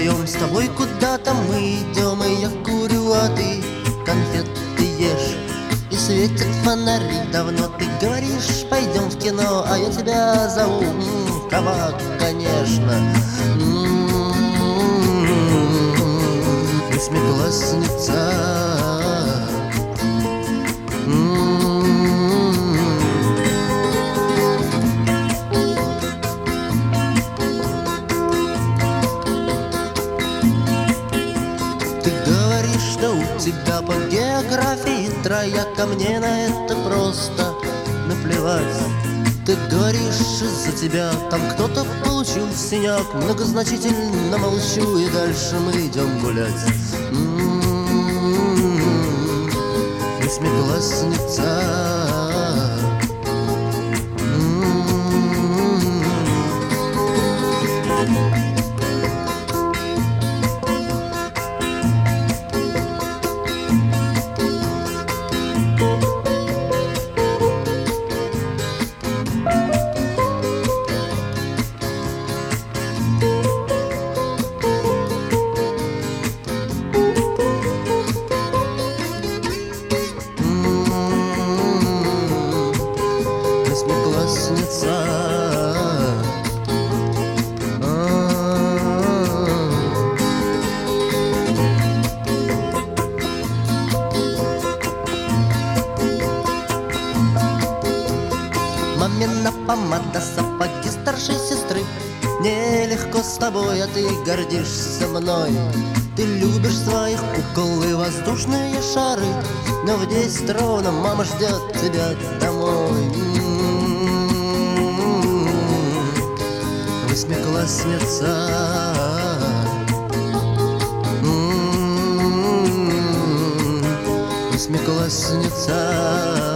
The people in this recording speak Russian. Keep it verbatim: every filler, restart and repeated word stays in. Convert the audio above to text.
вдвоем с тобой куда-то мы идем, и я курю, а ты конфеты ешь. И светят фонари, давно ты говоришь, пойдем в кино, а я тебя зову, м-м, кабак, конечно. М-м-м, восьмиклассница. Ты говоришь, что у тебя по географии трояка, мне на это просто наплевать. Ты говоришь, из-за тебя там кто-то получил синяк, многозначительно молчу, и дальше мы идем гулять. М-м-м, восьмиклассница. Восьмиклассница. Мамина помада, сапоги старшей сестры. Нелегко с тобой, а ты гордишься мной. Ты любишь своих кукол и воздушные шары, но в десять ровно мама ждет тебя домой. Восьмиклассница. М-м-м, восьмиклассница.